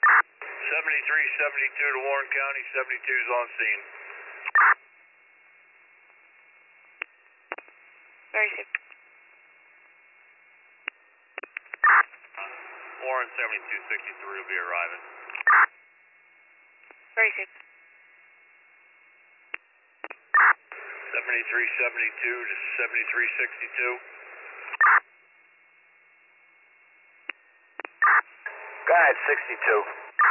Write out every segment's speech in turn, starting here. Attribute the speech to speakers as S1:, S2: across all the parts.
S1: 7372 to Warren County, 72's on scene.
S2: Very safe.
S1: Warren 7263 will be arriving.
S2: Very safe.
S1: 7372 to 7362.
S3: Go ahead, 62.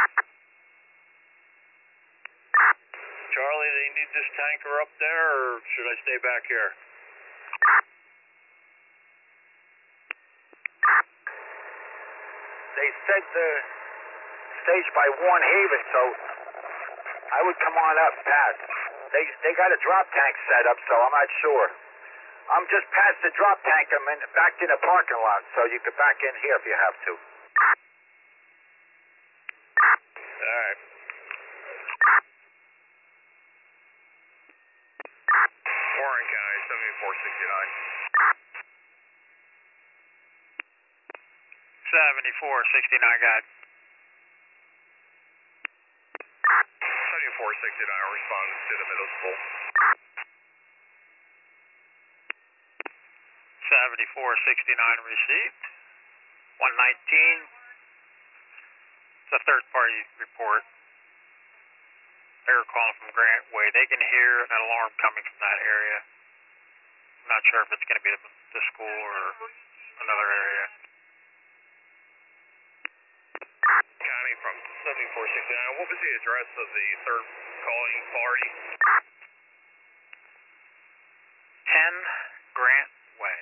S1: Charlie, they need this tanker up there, or should I stay back here?
S3: They said staged by Warren Haven, so I would come on up past. They got a drop tank set up, so I'm not sure. I'm just past the drop tank. I'm back in the parking lot, so you could back in here if you have to.
S1: All right. Warren County, 7469.
S4: 7469, got
S1: 7469, responding to the middle school.
S4: 7469 received. 119. It's a third-party report. They were calling from Grant Way. They can hear an alarm coming from that area. I'm not sure if it's going to be the school or another area.
S1: County from 7469. What was the address of the third calling party?
S4: 10 Grant Way.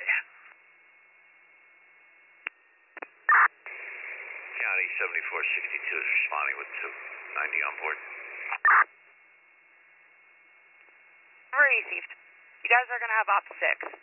S1: County 7462 is responding with 290 on board.
S2: Received. You guys are going to have op 6.